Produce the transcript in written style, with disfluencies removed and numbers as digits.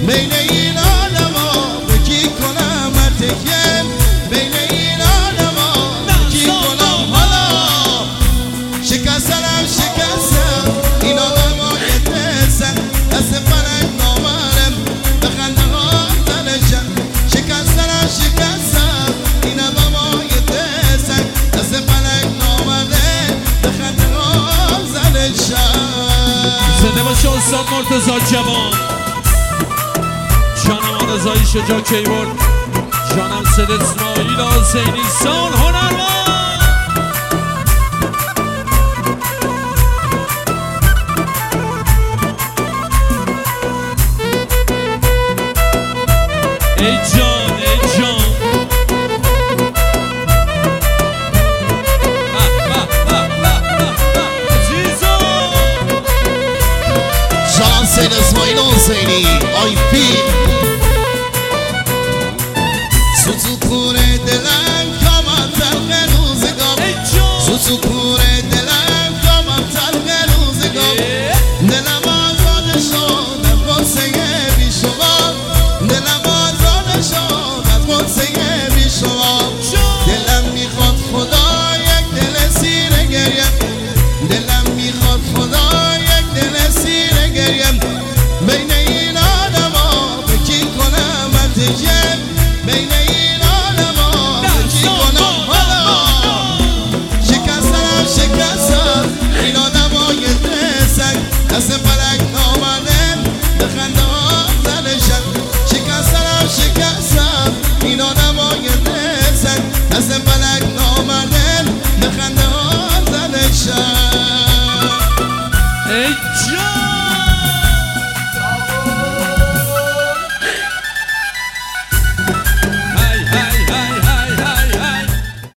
بین این آدما بکی کنم تکیم بین این آدما بکی کنم حالا شکستم این آدما یتسن دست فلک نامرم بخنده ها زنشن شکستم این آدما یتسن دست فلک نامرم بخنده ها زنشن زنده باشه استاد مرتضی جوان جانم آرزایی شجاع کیبورد جانم سید اسماعیل حسینی سال هنرمند ای جان ای جان جانم سید اسماعیل حسینی آی فی سوزوکور دلم کامم تلق روزگار سوزوکور دلم کامم تلق روزگار دلم آزاد شد از قصه بی شما دلم آزاد شد از قصه بی شما دلم میخواد خدا یک دل سیر گریم دلم میخواد خدا یک دل سیر گریم بین این آدما بکی کنم تجیم بین این آدما بکی کنم حالا شکستم این آدما یتسن دست فلک نامرم بخنده ها زنشن شکستم این آدما یتسن دست فلک نامرم بخنده ها زنشن ای